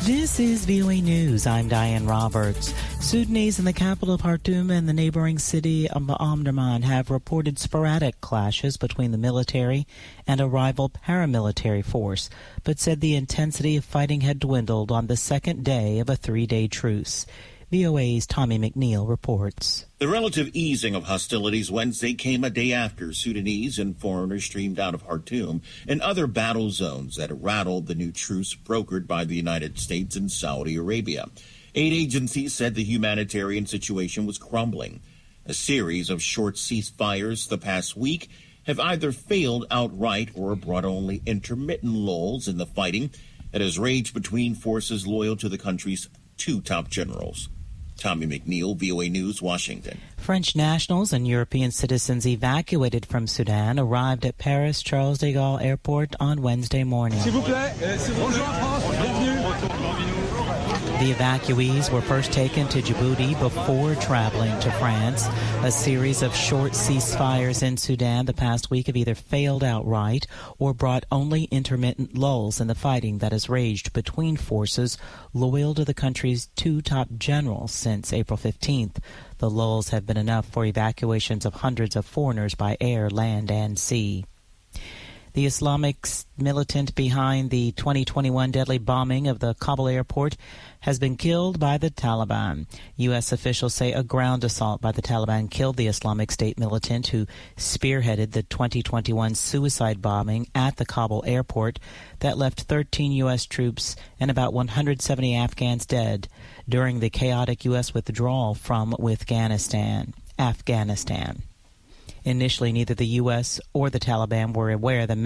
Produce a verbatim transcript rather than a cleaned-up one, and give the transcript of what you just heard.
This is V O A News. I'm Diane Roberts. Sudanese in the capital of Khartoum and the neighboring city of Omdurman have reported sporadic clashes between the military and a rival paramilitary force, but said the intensity of fighting had dwindled on the second day of a three-day truce. V O A's Tommy McNeil reports. The relative easing of hostilities Wednesday came a day after Sudanese and foreigners streamed out of Khartoum and other battle zones that rattled the new truce brokered by the United States and Saudi Arabia. Aid agencies said the humanitarian situation was crumbling. A series of short ceasefires the past week have either failed outright or brought only intermittent lulls in the fighting that has raged between forces loyal to the country's two top generals. Tommy McNeil, V O A News, Washington. French nationals and European citizens evacuated from Sudan arrived at Paris Charles de Gaulle Airport on Wednesday morning. The evacuees were first taken to Djibouti before traveling to France. A series of short ceasefires in Sudan the past week have either failed outright or brought only intermittent lulls in the fighting that has raged between forces loyal to the country's two top generals since April fifteenth. The lulls have been enough for evacuations of hundreds of foreigners by air, land, and sea. The Islamic militant behind the twenty twenty-one deadly bombing of the Kabul airport has been killed by the Taliban. U S officials say a ground assault by the Taliban killed the Islamic State militant who spearheaded the twenty twenty-one suicide bombing at the Kabul airport that left thirteen U S troops and about one hundred seventy Afghans dead during the chaotic U S withdrawal from Afghanistan. Afghanistan. Initially, neither the U S or the Taliban were aware the